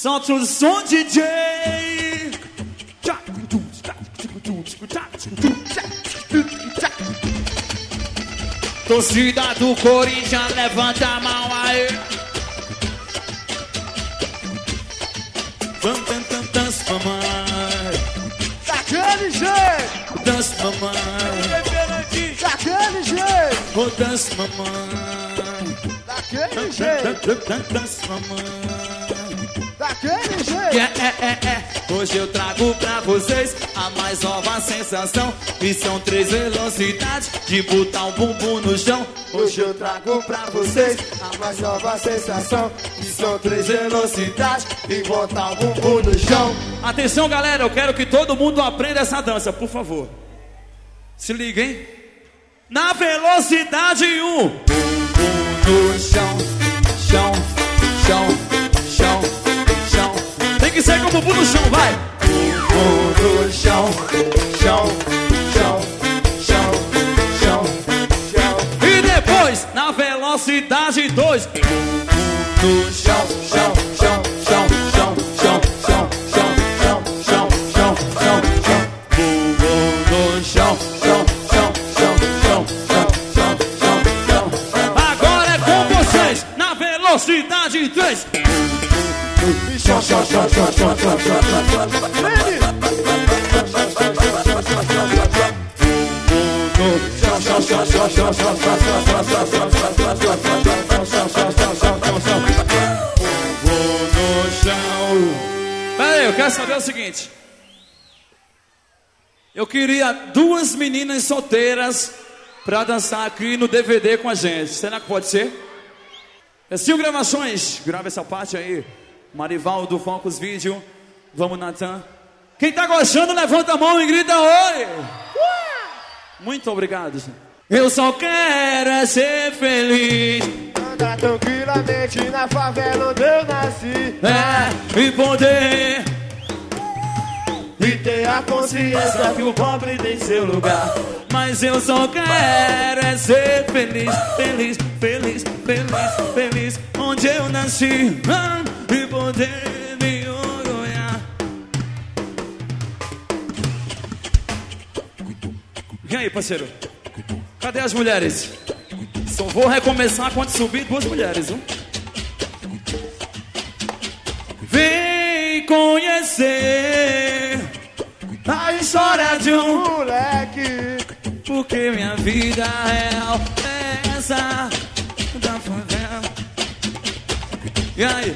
Solta o som, DJ. Torcida do Corinthians, levanta a mão aí. Dança, mamãe. Daquele jeito. Dança, mamãe. Daquele jeito. Oh, dança, mamãe. Daquele jeito. Dança, mamãe. Daquele jeito. Hoje eu trago pra vocês a mais nova sensação. E são 3 velocidades de botar o bumbum no chão. Hoje eu trago pra vocês a mais nova sensação. E são 3 velocidades de botar o bumbum no chão. Atenção, galera, eu quero que todo mundo aprenda essa dança, por favor. Se liga, hein? Na velocidade 1. Bumbum no chão, chão, chão, chão, chão. Tem que ser com o bumbum no chão, vai. Bumbum no chão, chão, chão, chão, chão, chão. E depois, na velocidade 2. No chão, chão, chão, chão, chão, chão, chão, chão, chão, chão, chão, chão. Bumbum no chão. Chão, chão, chão, chão, chão, chão, chão, chão. Agora é com vocês, na velocidade 3. Chão, chão, chão, chão, chão, chão, chão, chão. Peraí, eu quero saber o seguinte. Eu queria 2 meninas solteiras pra dançar aqui no DVD com a gente. Será que pode ser? Sil Gravações, grava essa parte aí. Marivaldo, Focus Vídeo. Vamos, Natan. Quem tá gostando, levanta a mão e grita oi. Muito obrigado, gente. Eu só quero é ser feliz. Andar tranquilamente na favela onde eu nasci. E poder E ter a consciência que o pobre tem seu lugar. Mas eu só quero é ser feliz, feliz, feliz, feliz, feliz. Onde eu nasci, e poder me orgulhar. E aí, parceiro? Cadê as mulheres? Só vou recomeçar quando subir 2 mulheres, viu? Vem conhecer a história de um moleque. porque minha vida real é essa da favela. E aí?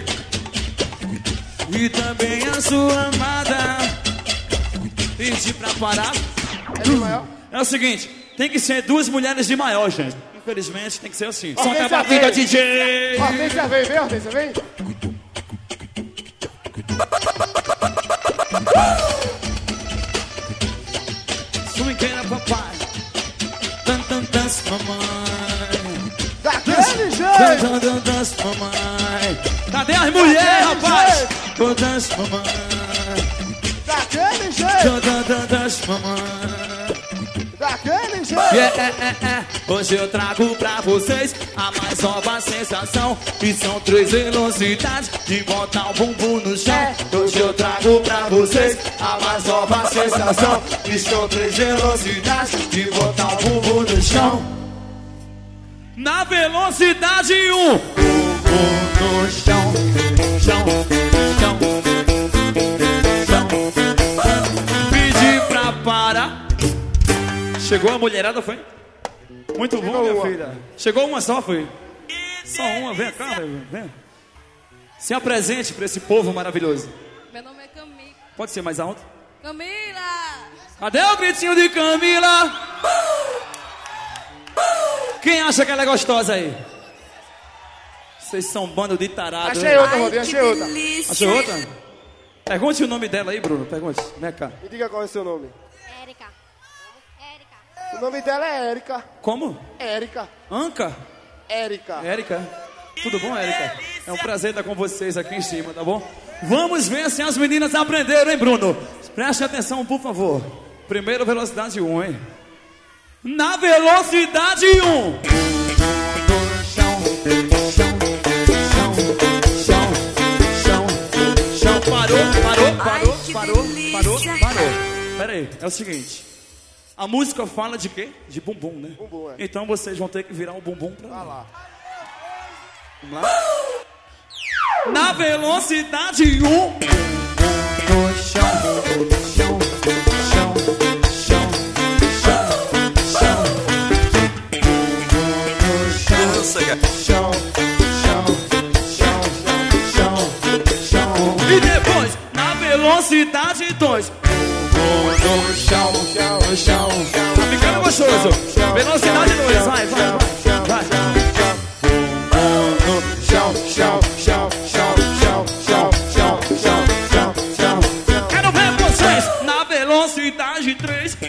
E também a sua amada. Pedi pra parar. É de maior? É o seguinte, tem que ser 2 mulheres de maior, gente. Infelizmente tem que ser assim. Só Hortência que a barriga, vem. DJ. Hortência vem, vem, Hortência, vem. Swingueira, papai. Dança, mamãe. Daquele jeito. Dança, mamãe. Cadê as mulheres, rapaz? Dança, mamãe. Daquele jeito. Dança, mamãe. Daquele jeito. Hoje eu trago pra vocês a mais nova sensação. E são 3 velocidades de botar o bumbum no chão. Hoje eu trago pra vocês a mais nova sensação. E são 3 velocidades de botar o bumbum no chão. Na velocidade 1. Bumbum no chão. Chão, chão, chão. Pedi pra parar. Chegou a mulherada, foi? Muito bom, minha filha. Chegou uma só, foi? Só uma, vem cá, vem. Se apresente pra esse povo maravilhoso. Meu nome é Camila. Pode ser mais alto? Camila! Cadê o gritinho de Camila? Quem acha que ela é gostosa aí? Vocês são um bando de tarado. Achei outra, Robinho, achei outra. Achou outra? Pergunte o nome dela aí, Bruno. Pergunte. Vem cá. Me diga qual é o seu nome. Érica. O nome dela é Érica. Como? Érica. Anca? Érica. Érica. Tudo bom, Érica? É um prazer estar com vocês aqui em cima, tá bom? Vamos ver se as meninas aprenderam, hein, Bruno? Preste atenção, por favor. Primeiro, velocidade 1, hein? Na velocidade 1. Chão, chão, chão, chão, chão, Parou? Pera aí, é o seguinte. A música fala de quê? De bumbum, né? Bumbum, é. Então vocês vão ter que virar um bumbum pra Vai lá. lá. Vamos lá? Na velocidade 1. No chão, chão, chão, chão, chão, chão, chão. E depois, na velocidade 2. No chão, chão. Tá ficando gostoso. Velocidade 2, vai. Quero ver vocês na velocidade 3.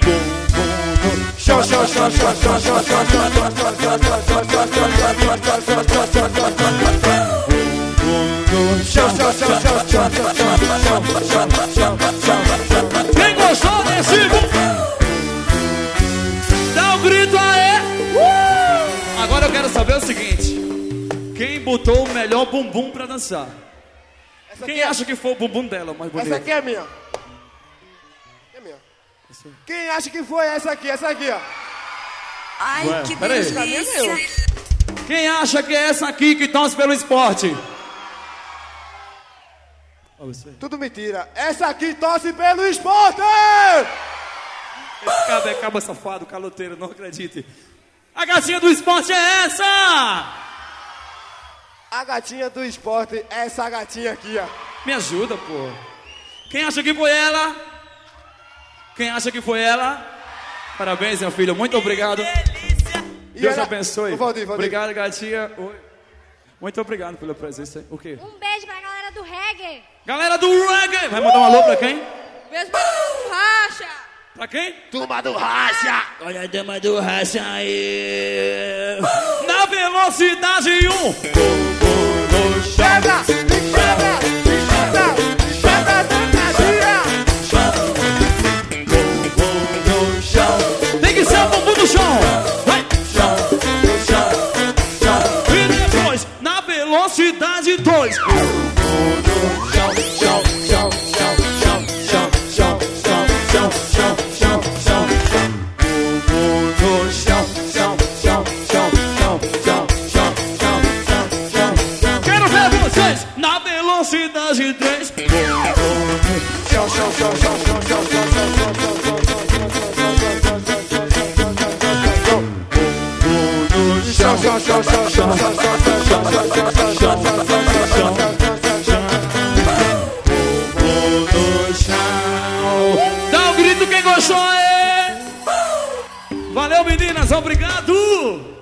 Quem gostou desse bumbum? Dá um grito aí. Agora eu quero saber o seguinte. Quem botou o melhor bumbum pra dançar? Quem acha que foi o bumbum dela mais bonito? Essa aqui é minha. É minha. Quem acha que foi essa aqui? Essa aqui, ó. Ai, Ué, que pera aí. delícia. Quem acha que é essa aqui que torce pelo esporte? Tudo mentira. Essa aqui torce pelo esporte! Esse cara é cabo safado, caloteiro, não acredite. A gatinha do esporte é essa! A gatinha do esporte é essa gatinha aqui, ó. Me ajuda, pô. Quem acha que foi ela? Quem acha que foi ela? Parabéns, meu filho. Muito obrigado. E Deus ela- abençoe. Ô, Valdir. Obrigado, gatinha. Oi. Muito obrigado pela presença. O quê? Um beijo pra galera do reggae. Galera do reggae. Vai mandar um alô pra quem? Beijo pra racha. Pra quem? Turma do racha! Olha a dama do racha aí. Na velocidade 1. Quebra! Tem que ser o bumbum do chão. Vai. E depois, na velocidade 2. Quero ver vocês na velocidade 3. Dá um grito quem gostou aí. Valeu, meninas, obrigado.